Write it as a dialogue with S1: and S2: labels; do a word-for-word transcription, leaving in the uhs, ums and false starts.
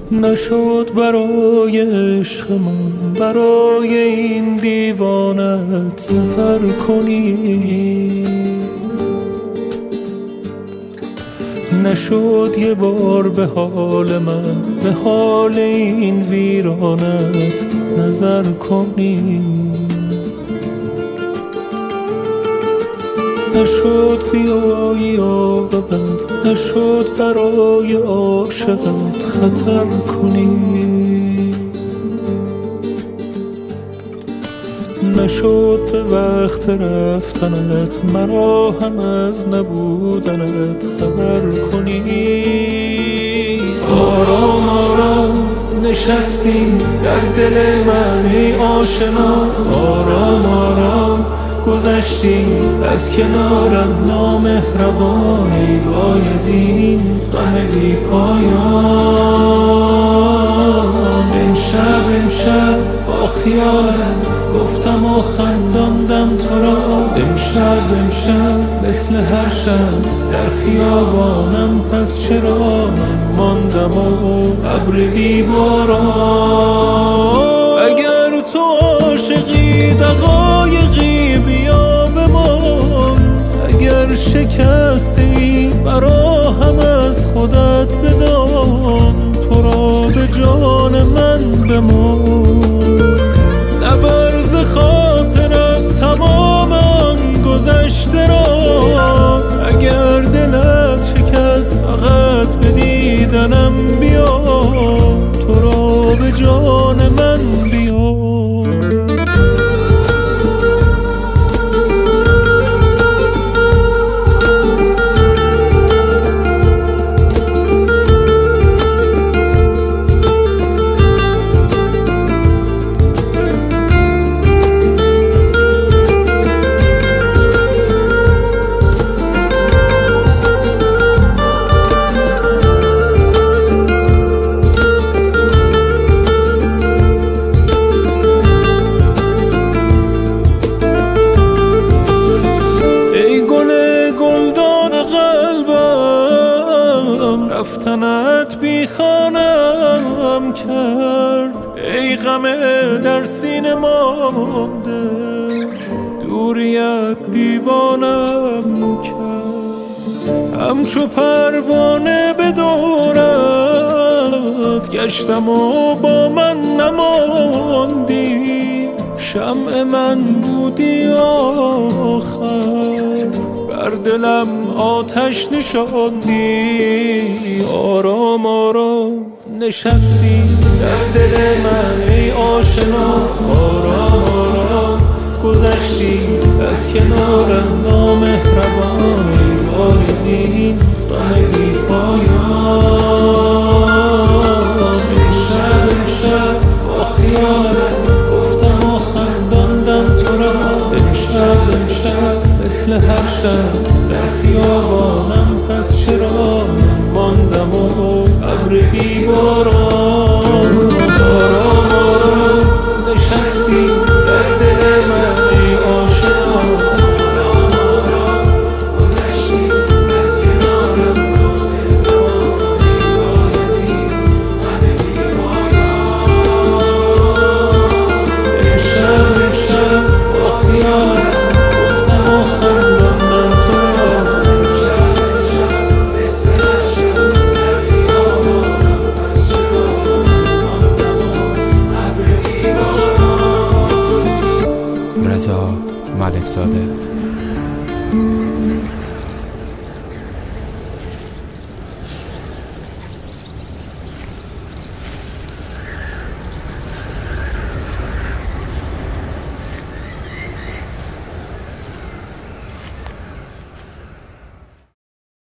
S1: نشد برای عشقمان، برای این دیوانت سفر کنی. نشد یه بار به حال من، به حال این ویرانت نظر کنی. نشد بیایی عاقبت، نشد برای عاشقت خطر کنی. نشد به وقت رفتنت مرا هم از نبودنت خبر کنی. آرام آرام نشستی در دل من ای آشنا، آرام آرام گذشتی از کنارم نامهربان. ای وای از این غم بی پایان. امشب امشب با خیالت گفتم و خنداندم تو را. امشب امشب مثل هر شب در خیابانم، پس چرا من ماندم و ابر بی باران. اگر تو عاشقی دقایقی بیا بمان، اگر شکستی برا هم از خودت بدان. تو را به جان من بمان، نبرز خاطرت تمام آن گذشته را. اگر دلت شکست فقط به دیدنم بیا، تو را به جان من بیا. رفتنت بی خانم کرد، ای غم در سینه مانده. دوریت دیوانم کرد، همچو پروانه به دورت گشتم و با من نماندی. شمع من بودی آخر، بر دلم آتش نشاندی. آرام آرام نشستی در دل من ای آشنا، آرام آرام گذشتی از کنارم نامهربان. ای وای از این غم بی پایان. امشب امشب با خیالت گفتم و خنداندم تو را. امشب امشب مثل هر شب در خیابانم، پس چرا من ماندم و ابر بی باران. آرام آرام نشستی در دل من ای آشنا، آرام آرام گذشتی از کنارم نامهربان. ای وای از این غم بی پایان. امشب امشب با خیالت
S2: رضا ملکزاده.